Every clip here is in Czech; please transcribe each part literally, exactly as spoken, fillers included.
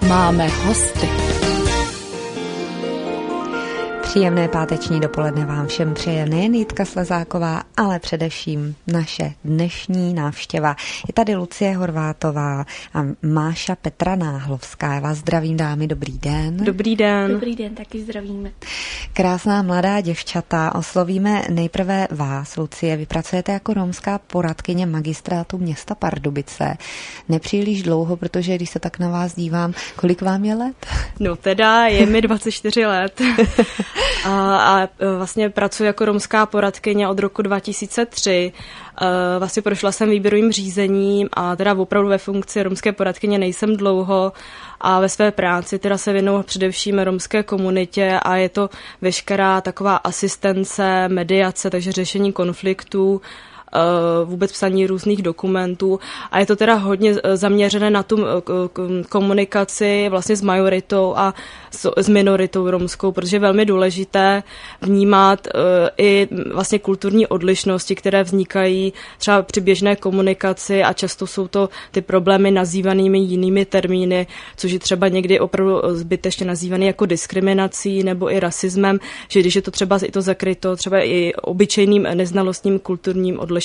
Máme hosty. Příjemné páteční dopoledne vám všem přeje nejen Jitka Slezáková, ale především naše dnešní návštěva. Je tady Lucie Horvátová a Máša Petra Náhlovská. Já vás zdravím, dámy, dobrý den. Dobrý den. Dobrý den, taky zdravíme. Krásná mladá děvčata, oslovíme nejprve vás, Lucie. Vy pracujete jako romská poradkyně magistrátu města Pardubice. Nepříliš dlouho, protože když se tak na vás dívám, kolik vám je let? No teda je mi dvacet čtyři let. A, a vlastně pracuji jako romská poradkyně od roku dva tisíce tři. Vlastně prošla jsem výběrovým řízením a teda opravdu ve funkci romské poradkyně nejsem dlouho a ve své práci teda se věnuju především romské komunitě a je to veškerá taková asistence, mediace, takže řešení konfliktů, vůbec psaní různých dokumentů a je to teda hodně zaměřené na tu komunikaci vlastně s majoritou a s minoritou romskou, protože je velmi důležité vnímat i vlastně kulturní odlišnosti, které vznikají třeba při běžné komunikaci a často jsou to ty problémy nazývanými jinými termíny, což je třeba někdy opravdu zbytečně nazývaný jako diskriminací nebo i rasismem, že když je to třeba i to zakryto třeba i obyčejným neznalostním kulturním odlišnostem.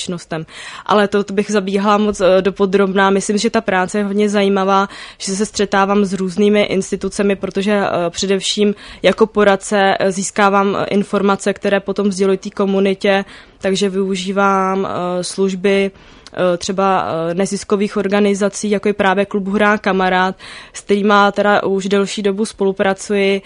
Ale to, to bych zabíhala moc dopodrobná. Myslím, že ta práce je hodně zajímavá, že se střetávám s různými institucemi, protože především jako poradce získávám informace, které potom sdělují té komunitě, takže využívám služby třeba neziskových organizací, jako je právě klub Hurá kamarád, s kterýma teda už delší dobu spolupracuji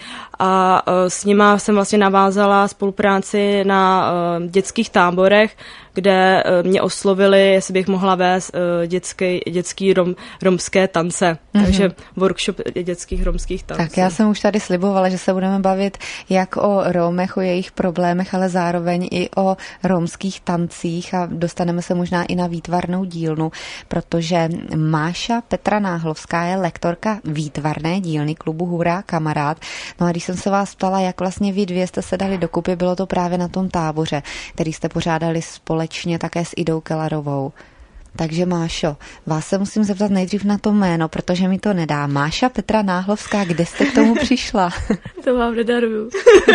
a s nima jsem vlastně navázala spolupráci na dětských táborech, kde mě oslovili, jestli bych mohla vést dětský, dětský rom, romské tance. Mm-hmm. Takže workshop dětských romských tanců. Tak já jsem už tady slibovala, že se budeme bavit jak o Romech, o jejich problémech, ale zároveň i o romských tancích a dostaneme se možná i na výtvarnou dílnu, protože Máša Petra Náhlovská je lektorka výtvarné dílny klubu Hurá kamarád. No a když jsem se vás ptala, jak vlastně vy dvě jste se dali dokupy, bylo to právě na tom táboře, který jste pořádali společně také s Idou Kellarovou. Takže Mášo, vás se musím zeptat nejdřív na to jméno, protože mi to nedá. Máša Petra Náhlovská, kde jste k tomu přišla? To vám nedaruju.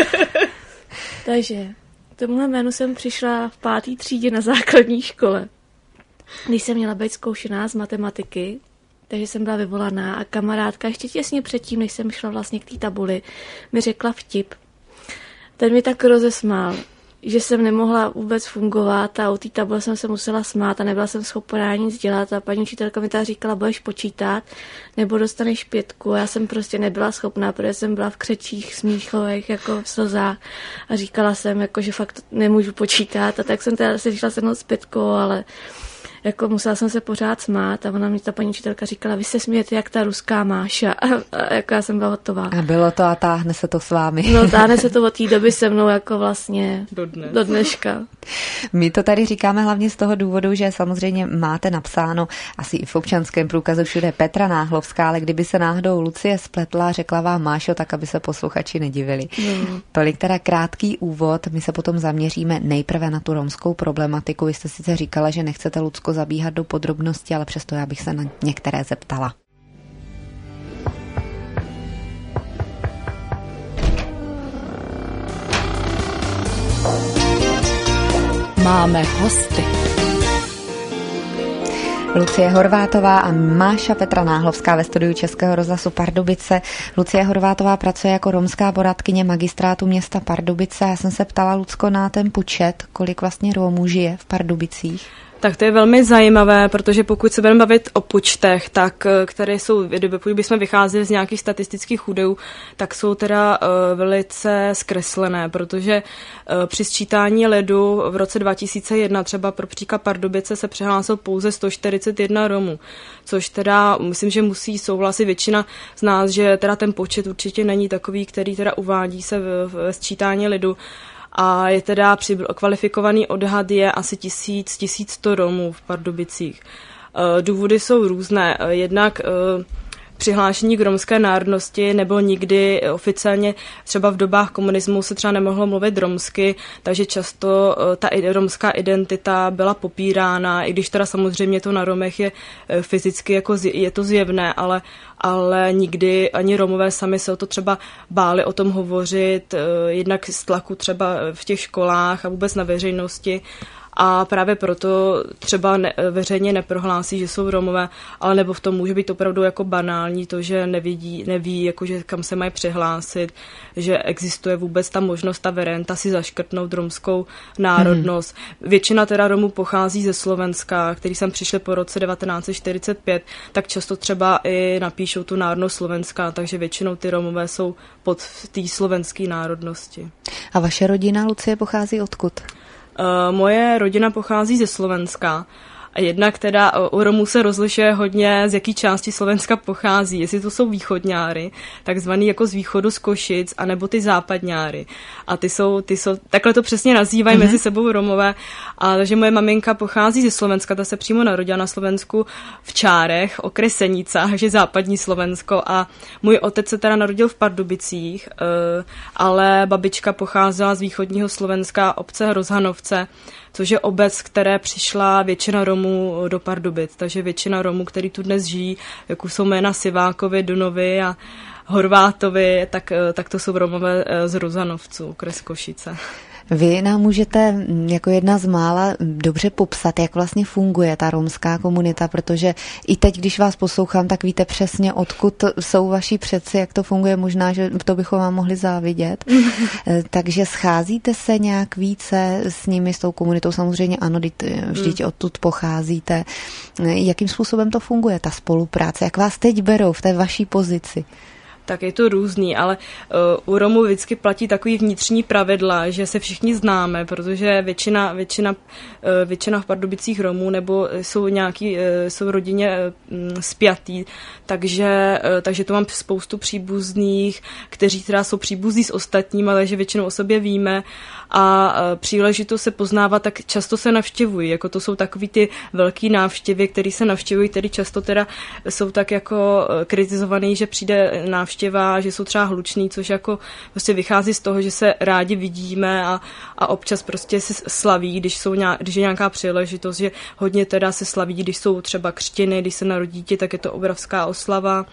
Takže k tomuhle jménu jsem přišla v páté třídě na základní škole, když jsem měla být zkoušená z matematiky, takže jsem byla vyvolaná a kamarádka ještě těsně předtím, než jsem šla vlastně k té tabuli, mi řekla vtip. Ten mi tak rozesmál, že jsem nemohla vůbec fungovat a u té tabule jsem se musela smát a nebyla jsem schopná nic dělat a paní učitelka mi ta říkala, budeš počítat nebo dostaneš pětku a já jsem prostě nebyla schopná, protože jsem byla v křečích, smíchových, jako v slzách a říkala jsem, jako, že fakt nemůžu počítat a tak jsem teda si šla sednout s pětkou, ale jako musela jsem se pořád smát a ona mi ta paní učitelka říkala, vy se smějete jak ta ruská Máša a, a jako já jsem byla hotová. A bylo to a táhne se to s vámi. No táhne se to od té doby se mnou jako vlastně Dodnes. do dneška. My to tady říkáme hlavně z toho důvodu, že samozřejmě máte napsáno asi i v občanském průkazu všude Petra Náhlovská, ale kdyby se náhodou Lucie spletla a řekla vám Mášo, tak aby se posluchači nedivili. No. Tolik teda krátký úvod, my se potom zaměříme nejprve na tu romskou problematiku. Vy jste sice říkala, že nechcete, Lucko, zabíhat do podrobností, ale přesto já bych se na některé zeptala. Máme hosty. Lucie Horvátová a Máša Petra Náhlovská ve studiu Českého rozhlasu Pardubice. Lucie Horvátová pracuje jako romská poradkyně magistrátu města Pardubice. Já jsem se ptala, Lucko, na ten počet, kolik vlastně Romů žije v Pardubicích. Tak to je velmi zajímavé, protože pokud se budeme bavit o počtech, tak které jsou, pokud bychom vycházeli z nějakých statistických údajů, tak jsou teda uh, velice zkreslené, protože uh, při sčítání lidu v roce dva tisíce jedna třeba pro příklad Pardubice se přihlásil pouze sto čtyřicet jedna Romů, což teda myslím, že musí souhlasit většina z nás, že teda ten počet určitě není takový, který teda uvádí se v, v sčítání lidu. A je teda kvalifikovaný odhad je asi tisíc, tisíc sto Romů v Pardubicích. Důvody jsou různé. Jednak přihlášení k romské národnosti, nebo nikdy oficiálně třeba v dobách komunismu se třeba nemohlo mluvit romsky, takže často ta romská identita byla popírána, i když teda samozřejmě to na Romech je fyzicky jako je to zjevné, ale ale nikdy ani Romové sami se o to třeba báli o tom hovořit, jednak z tlaku třeba v těch školách a vůbec na veřejnosti. A právě proto třeba ne, veřejně neprohlásí, že jsou Romové, ale nebo v tom může být opravdu jako banální to, že nevidí, neví, jako že kam se mají přihlásit, že existuje vůbec ta možnost, ta varianta si zaškrtnout romskou národnost. Hmm. Většina teda Romů pochází ze Slovenska, který sem přišli po roce devatenáct set čtyřicet pět, tak často třeba i napíšou tu národnost slovenská, takže většinou ty Romové jsou pod té slovenské národnosti. A vaše rodina, Lucie, pochází odkud? Uh, moje rodina pochází ze Slovenska. A jednak teda u Romů se rozlišuje hodně, z jaký části Slovenska pochází. Jestli to jsou východňáry, takzvaný jako z východu z Košic, anebo ty západňáry. A ty jsou, ty jsou takhle to přesně nazývají mm-hmm. mezi sebou Romové. A takže moje maminka pochází ze Slovenska, ta se přímo narodila na Slovensku v Čárech, okres Senica, takže západní Slovensko. A můj otec se teda narodil v Pardubicích, ale babička pocházela z východního Slovenska, obce Rozhanovce, což je obec, které přišla většina Romů do Pardubic. Takže většina Romů, který tu dnes žijí, jako jsou jména Sivákovi, Dunovi a Horvátovi, tak, tak to jsou Romové z Rozanovců, okres Košice. Vy nám můžete jako jedna z mála dobře popsat, jak vlastně funguje ta romská komunita, protože i teď, když vás poslouchám, tak víte přesně, odkud jsou vaši předci, jak to funguje, možná, že to bychom vám mohli závidět. Takže scházíte se nějak více s nimi, s tou komunitou? Samozřejmě ano, vždyť hmm. odtud pocházíte. Jakým způsobem to funguje, ta spolupráce? Jak vás teď berou v té vaší pozici? Tak je to různý, ale uh, u Romů vždycky platí takový vnitřní pravidla, že se všichni známe, protože většina, většina, uh, většina v Pardubicích Romů nebo jsou nějaký, uh, jsou v rodině uh, spjatý, takže, uh, takže to mám spoustu příbuzných, kteří teda jsou příbuzní s ostatními, ale že většinou o sobě víme a uh, příležitost se poznávat, tak často se navštěvují, jako to jsou takový ty velký návštěvy, které se navštěvují, které často teda jsou tak jako uh, kritizovaný, že přijde návštěva, že jsou třeba hluční, což jako prostě vychází z toho, že se rádi vidíme a, a občas prostě se slaví, když, jsou nějak, když je nějaká příležitost, že hodně teda se slaví, když jsou třeba křtiny, když se narodí dítě, tak je to obrovská oslava.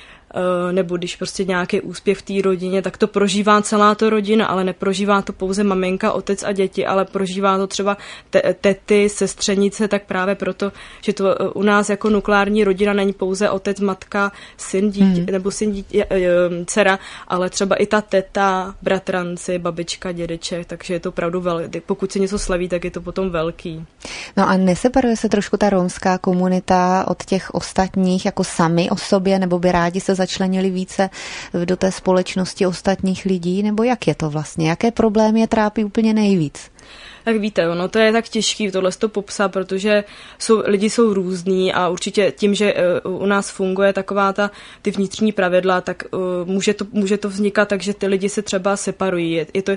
Nebo když prostě nějaký úspěch v té rodině, tak to prožívá celá ta rodina, ale neprožívá to pouze maminka, otec a děti, ale prožívá to třeba te- tety, sestřenice, tak právě proto, že to u nás jako nukleární rodina není pouze otec, matka, syn, dítě, hmm. nebo syn, dítě, dcera, ale třeba i ta teta, bratranci, babička, dědeček, takže je to opravdu velký. Pokud se něco slaví, tak je to potom velký. No a neseparuje se trošku ta romská komunita od těch ostatních jako sami o sobě, nebo by rádi se začlenili více do té společnosti ostatních lidí, nebo jak je to vlastně? Jaké problémy je trápí úplně nejvíc? Tak víte, ono to je tak těžký tohle to popsat, protože jsou, lidi jsou různí a určitě tím, že uh, u nás funguje taková ta, ty vnitřní pravidla, tak uh, může, to, může to vznikat tak, že ty lidi se třeba separují. Je, je, to, uh,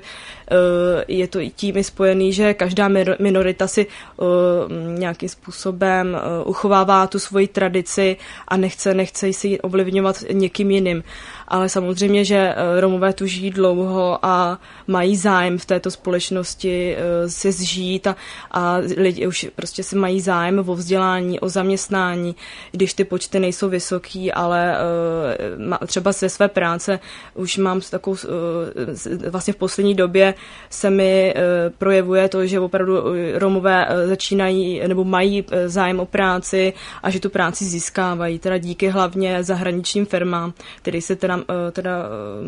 je to i tím spojený, že každá minorita si uh, nějakým způsobem uh, uchovává tu svoji tradici a nechce, nechce si ji ovlivňovat někým jiným. Ale samozřejmě, že Romové tu žijí dlouho a mají zájem v této společnosti se zžít a, a lidi už prostě si mají zájem o vzdělání, o zaměstnání, když ty počty nejsou vysoký, ale třeba ze své práce už mám takovou, vlastně v poslední době se mi projevuje to, že opravdu Romové začínají nebo mají zájem o práci a že tu práci získávají, teda díky hlavně zahraničním firmám, které se teda teda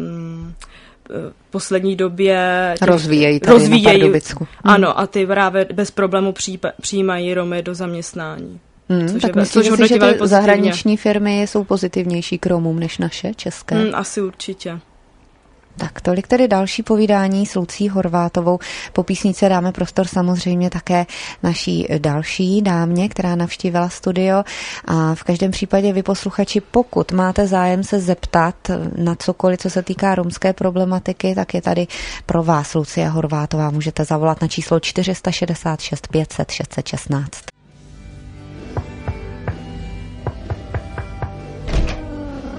v poslední době rozvíjejí tady rozvíjejí, na Pardubicku. Ano, a ty právě bez problému přijímají Romy do zaměstnání. Hmm, což tak je, myslíte což si, že ty pozitivně. zahraniční firmy jsou pozitivnější k Romům než naše české? Hmm, asi určitě. Tak tolik tedy další povídání s Lucí Horvátovou. Po písnice dáme prostor samozřejmě také naší další dámě, která navštívila studio. A v každém případě vy posluchači, pokud máte zájem se zeptat na cokoliv, co se týká romské problematiky, tak je tady pro vás Lucie Horvátová. Můžete zavolat na číslo čtyři šest šest pět set šest set šestnáct.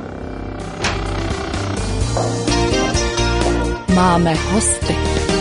Máme hosty.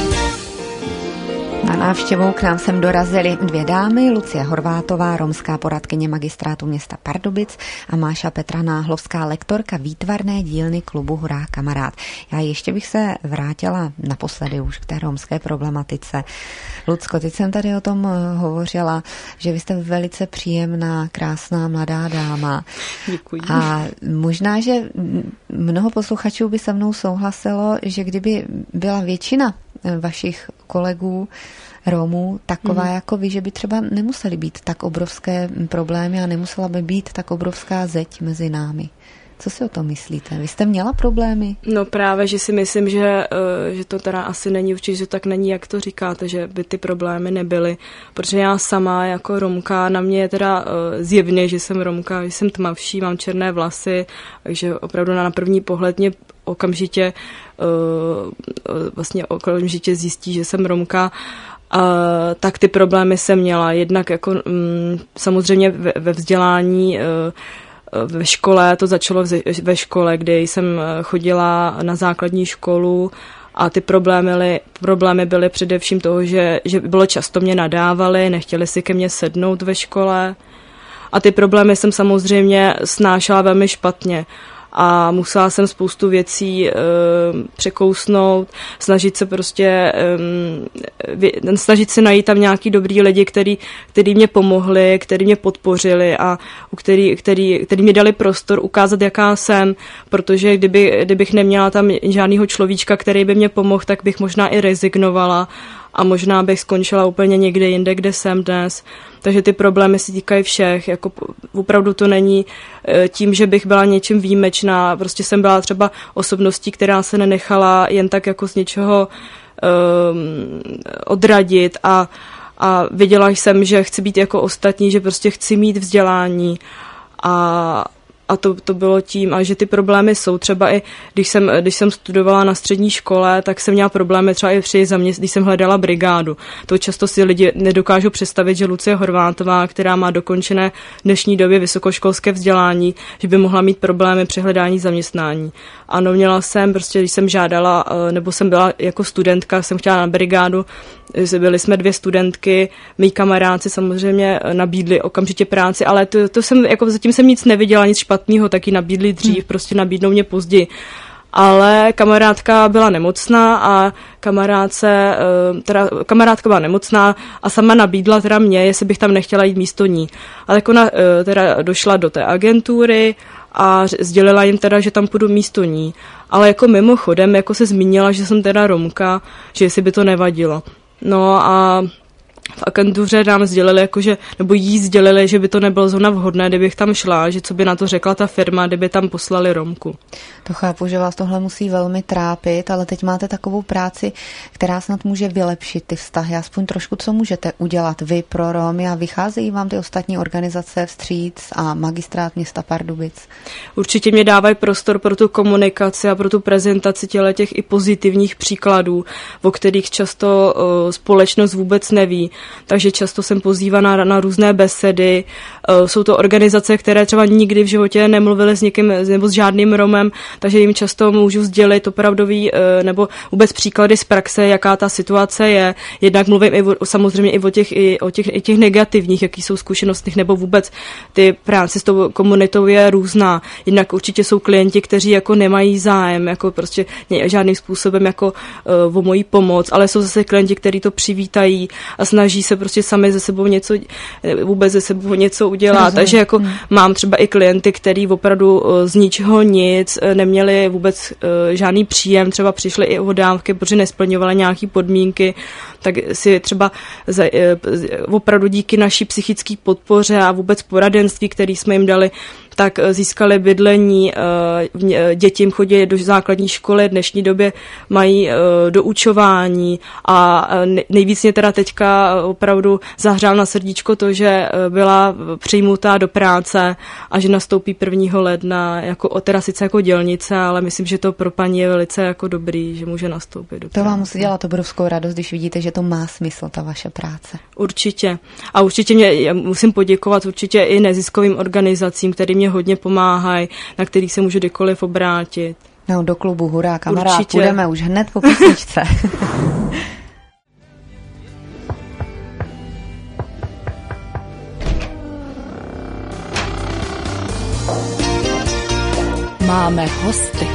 Na návštěvou k nám sem dorazily dvě dámy, Lucie Horvátová, romská poradkyně magistrátu města Pardubic a Máša Petra Náhlovská, lektorka výtvarné dílny klubu Hurá kamarád. Já ještě bych se vrátila naposledy už k té romské problematice. Lucko, teď jsem tady o tom hovořila, že vy jste velice příjemná, krásná mladá dáma. Děkuji. A možná, že mnoho posluchačů by se mnou souhlasilo, že kdyby byla většina vašich kolegů Romů taková hmm. jako vy, že by třeba nemusely být tak obrovské problémy a nemusela by být tak obrovská zeď mezi námi. Co si o tom myslíte? Vy jste měla problémy? No právě, že si myslím, že, že to teda asi není určitě, že to tak není, jak to říkáte, že by ty problémy nebyly. Protože já sama jako Romka, na mě je teda zjevně, že jsem Romka, že jsem tmavší, mám černé vlasy, takže opravdu na první pohled mě okamžitě vlastně okamžitě zjistí, že jsem Romka. Uh, tak ty problémy jsem měla. Jednak jako um, samozřejmě ve, ve vzdělání uh, ve škole, to začalo ve škole, kde jsem chodila na základní školu a ty problémy, problémy byly především toho, že, že bylo často mě nadávali, nechtěli si ke mně sednout ve škole a ty problémy jsem samozřejmě snášela velmi špatně. A musela jsem spoustu věcí e, překousnout, snažit se prostě, e, snažit se najít tam nějaký dobrý lidi, který, který mě pomohli, který mě podpořili a který, který, který mi dali prostor ukázat, jaká jsem, protože kdyby, kdybych neměla tam žádnýho človíčka, který by mě pomohl, tak bych možná i rezignovala a možná bych skončila úplně někde jinde, kde jsem dnes. Takže ty problémy se týkají všech. Jako opravdu to není tím, že bych byla něčím výjimečná. Prostě jsem byla třeba osobností, která se nenechala jen tak jako z něčeho um, odradit a, a věděla jsem, že chci být jako ostatní, že prostě chci mít vzdělání a A to, to bylo tím, a že ty problémy jsou třeba i, když jsem, když jsem studovala na střední škole, tak jsem měla problémy třeba i při zaměst, když jsem hledala brigádu. To často si lidi nedokážou představit, že Lucie Horvátová, která má dokončené v dnešní době vysokoškolské vzdělání, že by mohla mít problémy při hledání zaměstnání. Ano, měla jsem, prostě když jsem žádala, nebo jsem byla jako studentka, jsem chtěla na brigádu, byli jsme dvě studentky, mý kamaráci samozřejmě nabídli okamžitě práci, ale to, to jsem, jako zatím jsem nic neviděla, nic špatného, taky nabídli dřív, hmm. prostě nabídnou mě později. Ale kamarádka byla nemocná a kamarádce, teda kamarádka byla nemocná a sama nabídla teda mě, jestli bych tam nechtěla jít místo ní. A tak ona teda došla do té agentury a sdělila jim teda, že tam půjdu místo ní. Ale jako mimochodem, jako se zmínila, že jsem teda Romka, že jestli by to nevadilo. No a v agentuře nám sdělili, jakože, nebo jí sdělili, že by to nebylo zrovna vhodné, kdybych tam šla, že co by na to řekla ta firma, kdyby tam poslali Romku. To chápu, že vás tohle musí velmi trápit, ale teď máte takovou práci, která snad může vylepšit ty vztahy. Aspoň trošku, co můžete udělat vy pro Romy a vycházejí vám ty ostatní organizace vstříc a magistrát města Pardubic? Určitě mě dávají prostor pro tu komunikaci a pro tu prezentaci těch i pozitivních příkladů, o kterých často uh, společnost vůbec neví. Takže často jsem pozývaná na různé besedy. Jsou to organizace, které třeba nikdy v životě nemluvily s někým nebo s žádným Romem, takže jim často můžu sdělit opravdový nebo vůbec příklady z praxe, jaká ta situace je. Jednak mluvím i o, samozřejmě i o těch, i o těch, i těch negativních, jaký jsou zkušenosti, nebo vůbec ty práce s tou komunitou je různá. Jednak určitě jsou klienti, kteří jako nemají zájem, jako prostě žádným způsobem jako o moji pomoc, ale jsou zase klienti, kteří to přivítají a snaží se prostě sami ze sebou něco, vůbec ze sebou něco udělat. Rozumím. Takže jako hmm. mám třeba i klienty, který opravdu z ničeho nic, neměli vůbec žádný příjem, třeba přišli i o dávky, protože nesplňovali nějaké podmínky, tak si třeba za, opravdu díky naší psychické podpoře a vůbec poradenství, který jsme jim dali, tak získali bydlení, děti jim chodí do základní školy, v dnešní době mají doučování a nejvíc mě teda teďka opravdu zahřál na srdíčko to, že byla přijmutá do práce a že nastoupí prvního ledna, jako, teda sice jako dělnice, ale myslím, že to pro paní je velice jako dobrý, že může nastoupit do práce. To vám musí dělat obrovskou radost, když vidíte, že to má smysl, ta vaše práce. Určitě. A určitě mě, musím poděkovat určitě i neziskovým organizacím, které mě hodně pomáhají, na kterých se můžu kdykoliv obrátit. No, do klubu Hurá kamarád Určitě. půjdeme už hned po písničce. Máme hosty.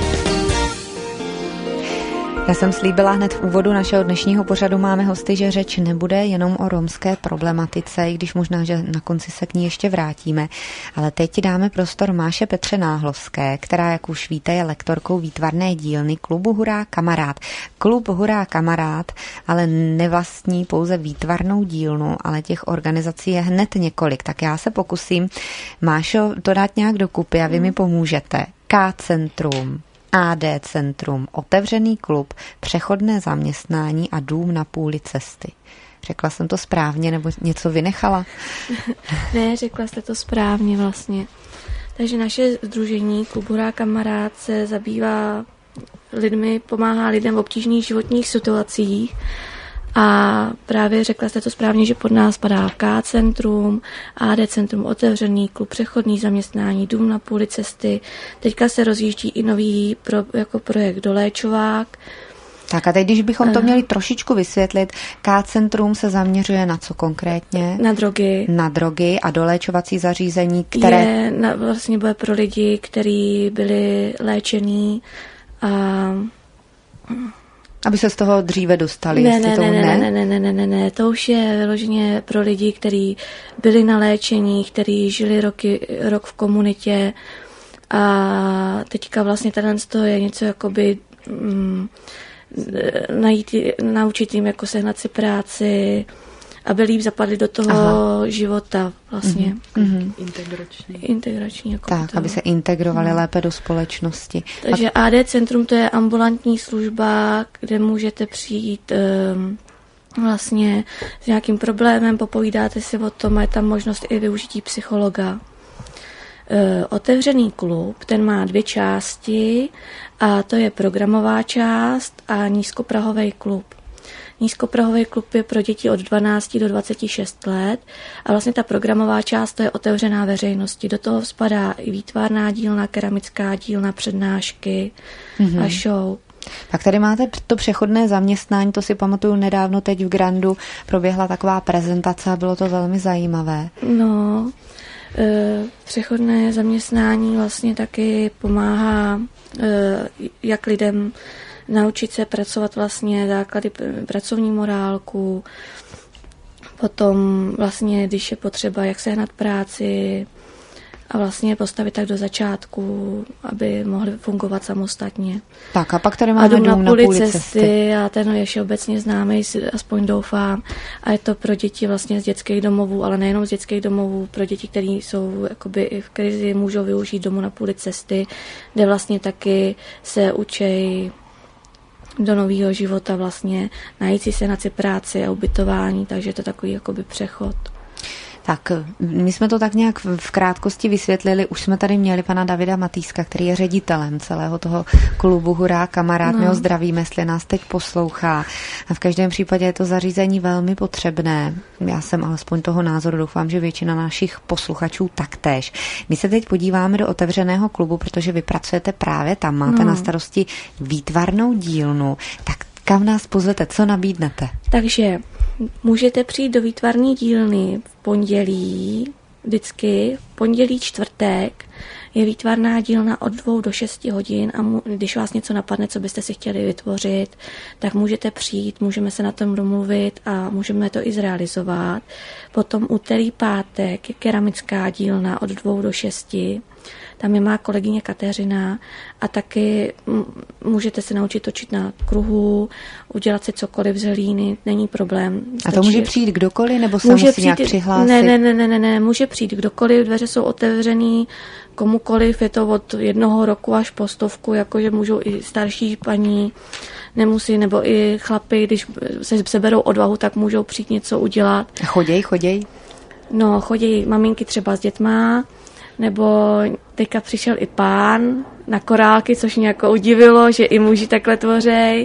Já jsem slíbila hned v úvodu našeho dnešního pořadu Máme hosty, že řeč nebude jenom o romské problematice, i když možná, že na konci se k ní ještě vrátíme. Ale teď dáme prostor Máše Petře Náhlovské, která, jak už víte, je lektorkou výtvarné dílny klubu Hurá kamarád. Klub Hurá kamarád ale nevlastní pouze výtvarnou dílnu, ale těch organizací je hned několik. Tak já se pokusím, Mášo, to dát nějak dokupy a vy mi pomůžete. K-centrum, á dé centrum, otevřený klub, přechodné zaměstnání a dům na půli cesty. Řekla jsem to správně, nebo něco vynechala? Ne, řekla jste to správně vlastně. Takže naše sdružení Klub Hurá kamarád se zabývá lidmi, pomáhá lidem v obtížných životních situacích a právě řekla jste to správně, že pod nás padá K-centrum, á dé centrum, otevřený klub, přechodný zaměstnání, dům na půli cesty. Teďka se rozjíždí i nový pro, jako projekt Doléčovák. Tak a teď, když bychom to měli trošičku vysvětlit, K-centrum se zaměřuje na co konkrétně? Na drogy. Na drogy a doléčovací zařízení, které... Je na, vlastně bude pro lidi, kteří byli léčení a... Aby se z toho dříve dostali, ne, jestli ne, to ne, ne? Ne, ne, ne, ne, ne, ne, to už je vyloženě pro lidi, kteří byli na léčení, kteří žili roky, rok v komunitě a teďka vlastně tenhle je něco jakoby mm, najít, naučit jim jako sehnat si práci, aby líp zapadli do toho Aha. života vlastně. Mm-hmm. Integrační. Integrační. Jako tak, toho. aby se integrovali mm. lépe do společnosti. Takže A dé centrum to je ambulantní služba, kde můžete přijít um, vlastně s nějakým problémem, popovídáte si o tom, je tam možnost i využití psychologa. Uh, otevřený klub, ten má dvě části a to je programová část a nízkoprahový klub. Nízkoprahový klub je pro děti od dvanácti do dvaceti šesti let a vlastně ta programová část to je otevřená veřejnosti. Do toho spadá i výtvarná dílna, keramická dílna, přednášky mm-hmm. a show. Pak tady máte to přechodné zaměstnání, to si pamatuju nedávno teď v Grandu proběhla taková prezentace a bylo to velmi zajímavé. No, e, přechodné zaměstnání vlastně taky pomáhá e, jak lidem naučit se pracovat vlastně základy pracovní morálku, potom vlastně, když je potřeba, jak sehnat práci a vlastně postavit tak do začátku, aby mohli fungovat samostatně. Tak a pak tady máme dům na půli cesty. cesty. A ten je všeobecně známý, aspoň doufám. A je to pro děti vlastně z dětských domovů, ale nejenom z dětských domovů, pro děti, které jsou jakoby i v krizi, můžou využít domu na půli cesty, kde vlastně taky se učí do nového života vlastně, najít si sehnat si práci a ubytování, takže je to takový jakoby přechod. Tak my jsme to tak nějak v krátkosti vysvětlili. Už jsme tady měli pana Davida Matýska, který je ředitelem celého toho klubu Hurá kamarád. No. My ho zdravíme, jestli nás teď poslouchá. A v každém případě je to zařízení velmi potřebné. Já jsem alespoň toho názoru, doufám, že většina našich posluchačů taktéž. My se teď podíváme do otevřeného klubu, protože vy pracujete právě tam. Máte no. na starosti výtvarnou dílnu. Tak kam nás pozvete? Co nabídnete? Takže můžete přijít do výtvarné dílny v pondělí, vždycky, v pondělí čtvrtek je výtvarná dílna od dvou do šesti hodin a mu, když vás něco napadne, co byste si chtěli vytvořit, tak můžete přijít, můžeme se na tom domluvit a můžeme to i zrealizovat. Potom úterý, pátek je keramická dílna od dvou do šesti. Tam je má kolegyně Kateřina a taky můžete se naučit točit na kruhu, udělat si cokoliv z hlíny, není problém. Stačí. A to může přijít kdokoliv, nebo se může musí přijít, nějak přihlásit? Ne, ne, ne, ne, ne, ne, může přijít kdokoliv, dveře jsou otevřený komukoliv, je to od jednoho roku až po stovku, jakože můžou i starší paní, nemusí, nebo i chlapi, když se seberou odvahu, tak můžou přijít něco udělat. A choděj, choděj? No, choděj maminky třeba s dětma, nebo teďka přišel i pán na korálky, což mě jako udivilo, že i muži takhle tvořej.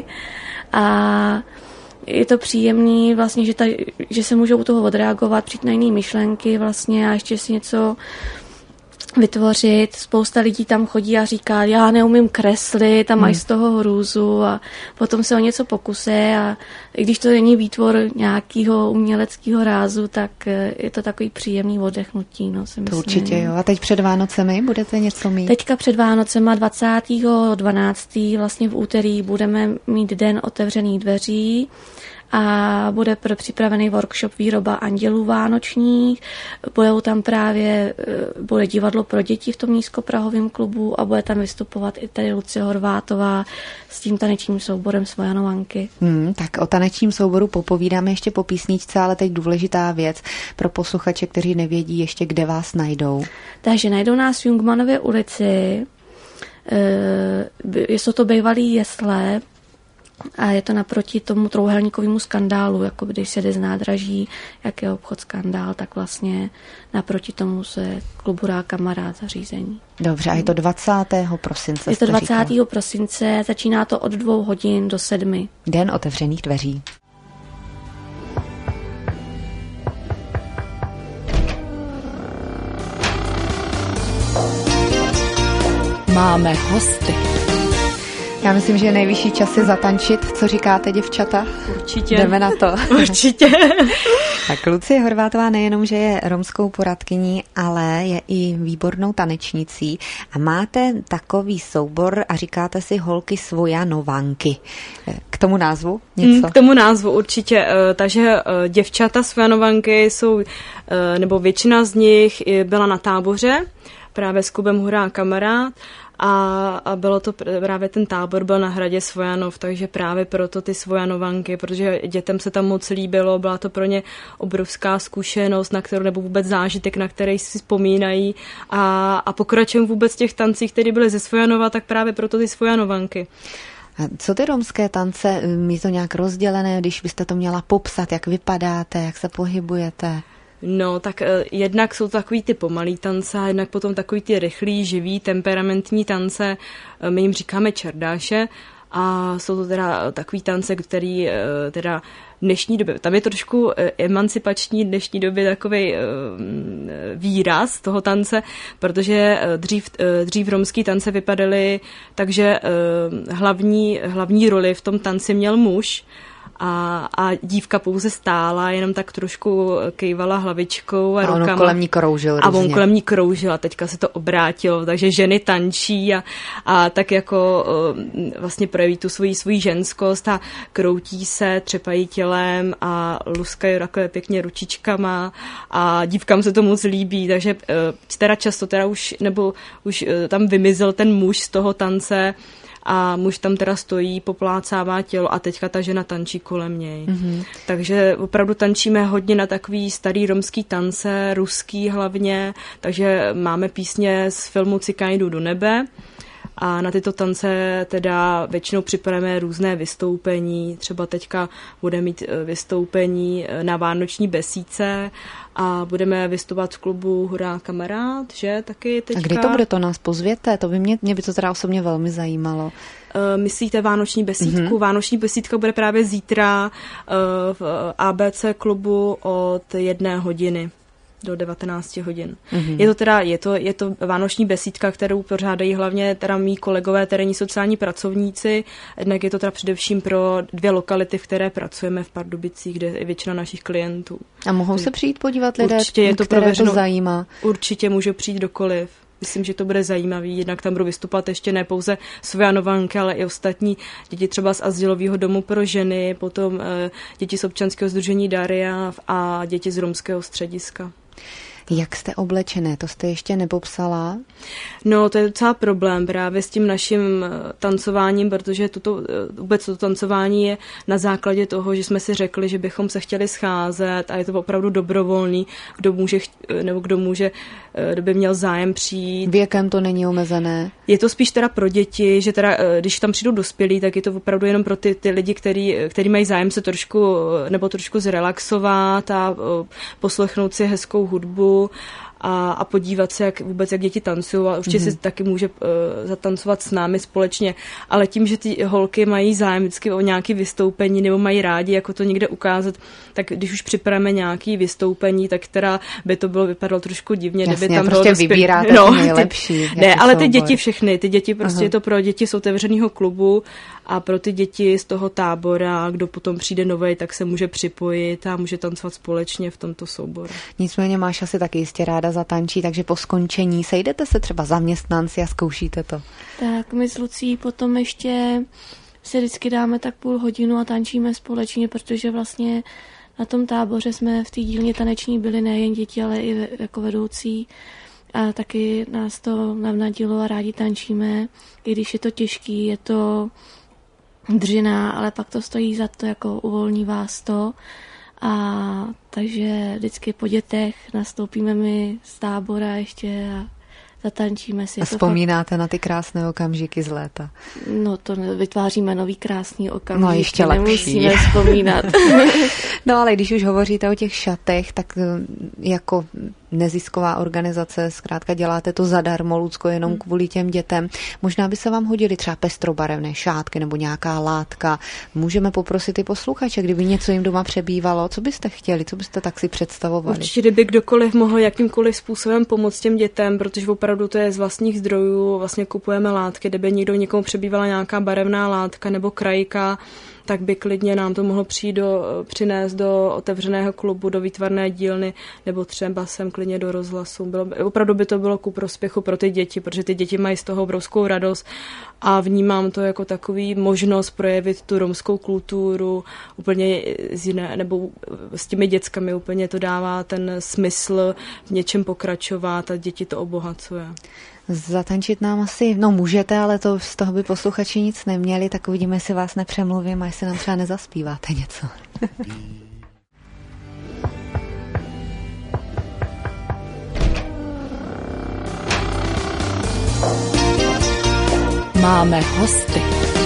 A je to příjemný vlastně, že, ta, že se můžou u toho odreagovat, přijít na jiné myšlenky vlastně a ještě si něco vytvořit. Spousta lidí tam chodí a říká, já neumím kreslit a mají z toho hrůzu a potom se o něco pokusí a i když to není výtvor nějakého uměleckého rázu, tak je to takový příjemný oddechnutí. No, si myslím. To určitě jo. A teď před Vánocemi budete něco mít? Teďka před Vánocema dvacátého dvanáctého vlastně v úterý budeme mít den otevřených dveří a bude připravený workshop výroba andělů vánočních. Budou tam právě, bude divadlo pro děti v tom nízkoprahovém klubu a bude tam vystupovat i tady Lucie Horvátová s tím tanečním souborem Svojanovanky. Hmm, tak o tanečním souboru popovídáme ještě po písničce, ale teď důležitá věc pro posluchače, kteří nevědí ještě, kde vás najdou. Takže najdou nás v Jungmanově ulici, jsou to bývalý jesle, a je to naproti tomu trouhelníkovému skandálu, jako když se jde z nádraží, jak je obchod skandál, tak vlastně naproti tomu se kluburá kamarád zařízení. Dobře, a je to dvacátého prosince. Je to dvacátého prosince, začíná to od dvou hodin do sedmi. Den otevřených dveří. Máme hosty. Já myslím, že je nejvyšší čas si zatančit. Co říkáte, děvčata? Určitě. Jdeme na to. Určitě. Tak Lucie Horvátová nejenom, že je romskou poradkyní, ale je i výbornou tanečnicí. A máte takový soubor a říkáte si holky Svojanovanky. K tomu názvu něco? K tomu názvu určitě. Takže děvčata Svojanovanky jsou, nebo většina z nich byla na táboře právě s klubem Hurá kamarád. A, a bylo to právě ten tábor byl na hradě Svojanov, takže právě proto ty Svojanovanky, protože dětem se tam moc líbilo, byla to pro ně obrovská zkušenost, na kterou nebo vůbec zážitek, na který si vzpomínají a, a pokračujeme vůbec těch tancích, které byly ze Svojanova, tak právě proto ty Svojanovanky. A co ty romské tance, je to nějak rozdělené, když byste to měla popsat, jak vypadáte, jak se pohybujete? No, tak eh, jednak jsou to takový ty pomalý tance a jednak potom takový ty rychlý, živý, temperamentní tance, eh, my jim říkáme čerdáše a jsou to teda takový tance, který eh, teda v dnešní době, tam je trošku eh, emancipační dnešní době takovej eh, výraz toho tance, protože eh, dřív, eh, dřív romský tance vypadaly, takže eh, hlavní, hlavní roli v tom tanci měl muž, A, a dívka pouze stála, jenom tak trošku kejvala hlavičkou a, a rukama. A kolem ní kroužil A on kolem ní kroužil a teďka se to obrátilo, takže ženy tančí a, a tak jako vlastně projeví tu svoji, svoji ženskost a kroutí se, třepají tělem a luskají takové pěkně ručičkama a dívkám se to moc líbí, takže teda často teda už, nebo už tam vymizel ten muž z toho tance, a muž tam teda stojí, poplácává tělo a teďka ta žena tančí kolem něj. Mm-hmm. Takže opravdu tančíme hodně na takový starý romský tance, ruský hlavně, takže máme písně z filmu Cikáni jdou do nebe a na tyto tance teda většinou připravujeme různé vystoupení, třeba teďka budeme mít vystoupení na vánoční besídce a budeme vystupovat v klubu Hurá kamarád, že taky teďka. A kdy to bude, to nás pozvěte? To by mě, mě by to teda osobně velmi zajímalo. Uh, myslíte vánoční besídku? Mm-hmm. Vánoční besídka bude právě zítra uh, v á bé cé klubu od jedné hodiny do devatenáct hodin. Mm-hmm. Je to teda, je to, je to vánoční besídka, kterou pořádají hlavně teda mý kolegové terénní sociální pracovníci, jednak je to teda především pro dvě lokality, v které pracujeme v Pardubicích, kde je většina našich klientů. A mohou se přijít podívat lidé, určitě je to které prověřeno, to zajímá? Určitě můžou přijít kdokoliv. Myslím, že to bude zajímavý, jednak tam budou vystupovat ještě ne pouze Svojanovanky, ale i ostatní děti třeba z azylového domu pro ženy, potom e, děti z občanského sdružení Daria a děti z romského střediska. Jak jste oblečené? To jste ještě nepopsala? No, to je docela problém právě s tím naším tancováním, protože tuto, vůbec to tancování je na základě toho, že jsme si řekli, že bychom se chtěli scházet a je to opravdu dobrovolný, kdo může, nebo kdo může, kdo by měl zájem přijít. Věkem to není omezené? Je to spíš teda pro děti, že teda, když tam přijdou dospělí, tak je to opravdu jenom pro ty, ty lidi, který, který mají zájem se trošku, nebo trošku zrelaxovat a poslechnout si hezkou hudbu a, a podívat se, jak vůbec, jak děti tancují a určitě mm-hmm. si taky může uh, zatancovat s námi společně, ale tím, že ty holky mají zájem vždycky o nějaké vystoupení nebo mají rádi, jako to někde ukázat, tak když už připravíme nějaké vystoupení, tak teda by to bylo vypadalo trošku divně, Jasně, kdyby tam prostě bylo dospěl... vybíráte no, nejlepší. Ty, ne, ale ty soubor. děti všechny, ty děti prostě je to pro děti z otevřeného klubu a pro ty děti z toho tábora, kdo potom přijde novej, tak se může připojit a může tancovat společně v tomto souboru. Nicméně máš asi taky jistě ráda zatančí, takže po skončení sejdete se třeba zaměstnanci a zkoušíte to. Tak my s Lucí potom ještě se vždycky dáme tak půl hodinu a tančíme společně, protože vlastně na tom táboře jsme v té dílně taneční byli nejen děti, ale i jako vedoucí. A taky nás to navnadilo a rádi tančíme, i když je to těžký, je to dřina, ale pak to stojí za to, jako uvolní vás to. A takže vždycky po dětech nastoupíme my z tábora ještě a zatančíme si. A vzpomínáte fakt... na ty krásné okamžiky z léta? No to vytváříme nový krásný okamžik. No ještě lepší. Nemusíme vzpomínat. No ale když už hovoříte o těch šatech, tak jako nezisková organizace, zkrátka děláte to zadarmo, Lucko, jenom kvůli těm dětem. Možná by se vám hodily třeba pestrobarevné šátky nebo nějaká látka. Můžeme poprosit i posluchače, kdyby něco jim doma přebývalo. Co byste chtěli, co byste tak si představovali? Určitě, kdyby kdokoliv mohl jakýmkoliv způsobem pomoct těm dětem, protože opravdu to je z vlastních zdrojů, vlastně kupujeme látky, kdyby někdo někomu přebývala nějaká barevná látka nebo krajka, tak by klidně nám to mohlo přijít do, přinést do otevřeného klubu, do výtvarné dílny, nebo třeba sem klidně do rozhlasu. Bylo, opravdu by to bylo ku prospěchu pro ty děti, protože ty děti mají z toho obrovskou radost a vnímám to jako takový možnost projevit tu romskou kulturu úplně z jiné, nebo s těmi dětskami úplně to dává ten smysl v něčem pokračovat a děti to obohacuje. Zatančit nám asi, no můžete, ale to z toho by posluchači nic neměli, tak uvidíme, jestli vás nepřemluvím a jestli nám třeba nezaspíváte něco. Máme hosty.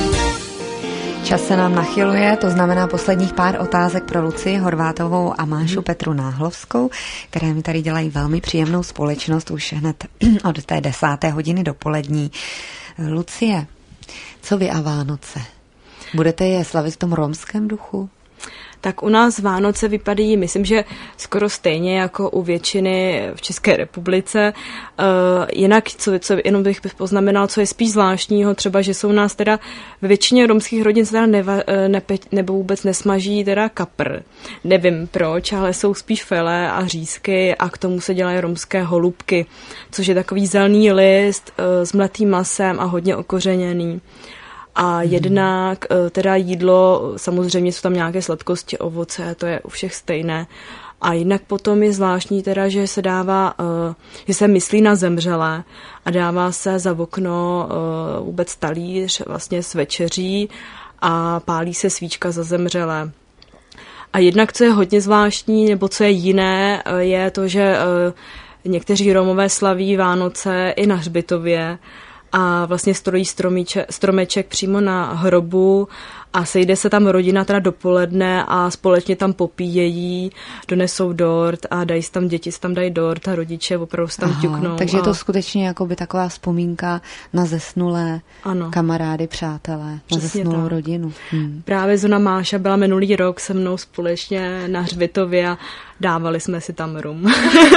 Čas se nám nachyluje, to znamená posledních pár otázek pro Lucii Horvátovou a Mášu Petru Náhlovskou, které mi tady dělají velmi příjemnou společnost už hned od té desáté hodiny dopolední. Lucie, co vy a Vánoce? Budete je slavit v tom romském duchu? Tak u nás Vánoce vypadají, myslím, že skoro stejně jako u většiny v České republice. Uh, jinak, co, co, jenom bych poznamenal, co je spíš zvláštního, třeba, že jsou nás teda ve většině romských rodin se teda neva, nepe, nebo vůbec nesmaží teda kapr. Nevím proč, ale jsou spíš filé a řízky a k tomu se dělají romské holubky, což je takový zelený list uh, s mletým masem a hodně okořeněný. A jednak teda jídlo, samozřejmě jsou tam nějaké sladkosti, ovoce, to je u všech stejné. A jednak potom je zvláštní teda, že se dává, že se myslí na zemřelé a dává se za okno vůbec talíř vlastně s večeří a pálí se svíčka za zemřelé. A jednak, co je hodně zvláštní, nebo co je jiné, je to, že někteří Romové slaví Vánoce i na hřbitově, a vlastně stojí stromíče, stromeček přímo na hrobu a sejde se tam rodina teda dopoledne a společně tam popíjejí, donesou dort a dají tam děti, tam dají dort a rodiče opravdu se tam ťuknou. Takže a... je to skutečně jakoby taková vzpomínka na zesnulé ano. kamarády, přátelé, Přesně na zesnulou tak. rodinu. Hmm. Právě Zona Máša byla minulý rok se mnou společně na hřbitově a dávali jsme si tam rum.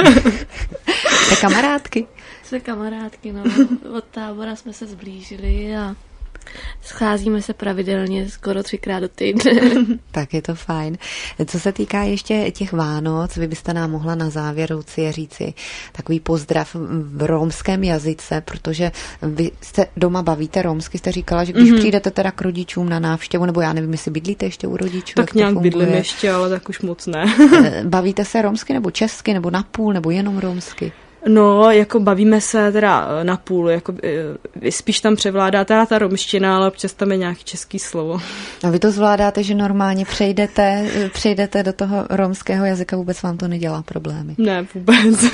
Jste kamarádky? Jsme kamarádky, no. Od tábora jsme se zblížili a scházíme se pravidelně skoro třikrát do týdne. Tak je to fajn. Co se týká ještě těch Vánoc, vy byste nám mohla na závěr, Lucie, říci takový pozdrav v romském jazyce, protože vy se doma bavíte romsky, jste říkala, že když mm-hmm. přijdete teda k rodičům na návštěvu, nebo já nevím, jestli bydlíte ještě u rodičů. Tak nějak bydlím ještě, ale tak už moc ne. Bavíte se romsky nebo česky, nebo napůl, nebo jenom romsky? No, jako bavíme se teda na půl, jako spíš tam převládá teda ta romština, ale občas tam je nějaký český slovo. A vy to zvládáte, že normálně přejdete, přejdete do toho romského jazyka, vůbec vám to nedělá problémy? Ne, vůbec.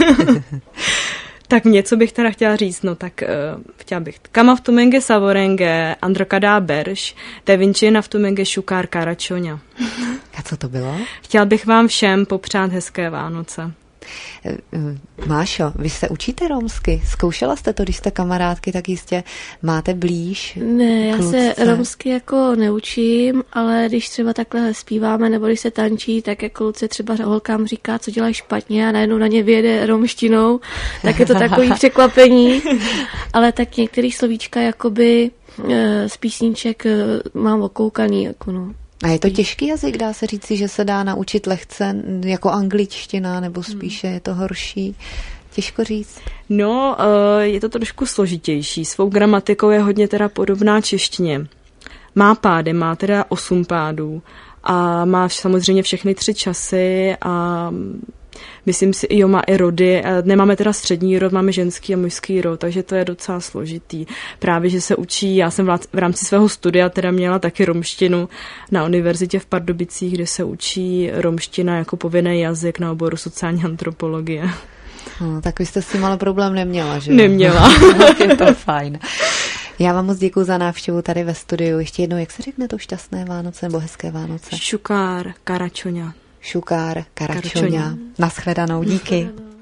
Tak něco bych teda chtěla říct, no tak uh, chtěla bych. Kama v tumenge savorenge, androkadá berš, te vinči na v tumenge šukár karačoňa. A co to bylo? Chtěla bych vám všem popřát hezké Vánoce. Mášo, vy se učíte romsky? Zkoušela jste to, když jste kamarádky, tak jistě máte blíž? Ne, já kluce. se romsky jako neučím, ale když třeba takhle zpíváme nebo když se tančí, tak jako kluci třeba holkám říká, co dělají špatně a najednou na ně vyjede romštinou, tak je to takový překvapení. Ale tak některý slovíčka jakoby z písniček mám okoukaný. Jako no. A je to těžký jazyk, dá se říci, že se dá naučit lehce jako angličtina, nebo spíše je to horší? Těžko říct. No, je to trošku složitější. Svou gramatikou je hodně teda podobná češtině. Má pády, má teda osm pádů a má samozřejmě všechny tři časy a myslím si, jo, má i rody. Nemáme teda střední rod, máme ženský a mužský rod, takže to je docela složitý. Právě, že se učí, já jsem v rámci svého studia teda měla taky romštinu na univerzitě v Pardubicích, kde se učí romština jako povinný jazyk na oboru sociální antropologie. No, tak vy jste s tím ale problém neměla, že? Neměla. Je to fajn. Já vám moc děkuju za návštěvu tady ve studiu. Ještě jednou, jak se řekne to šťastné Vánoce nebo hezké Vánoce? Šukár, Karačoňa. Šukár, Karačoňa. Naschledanou, díky.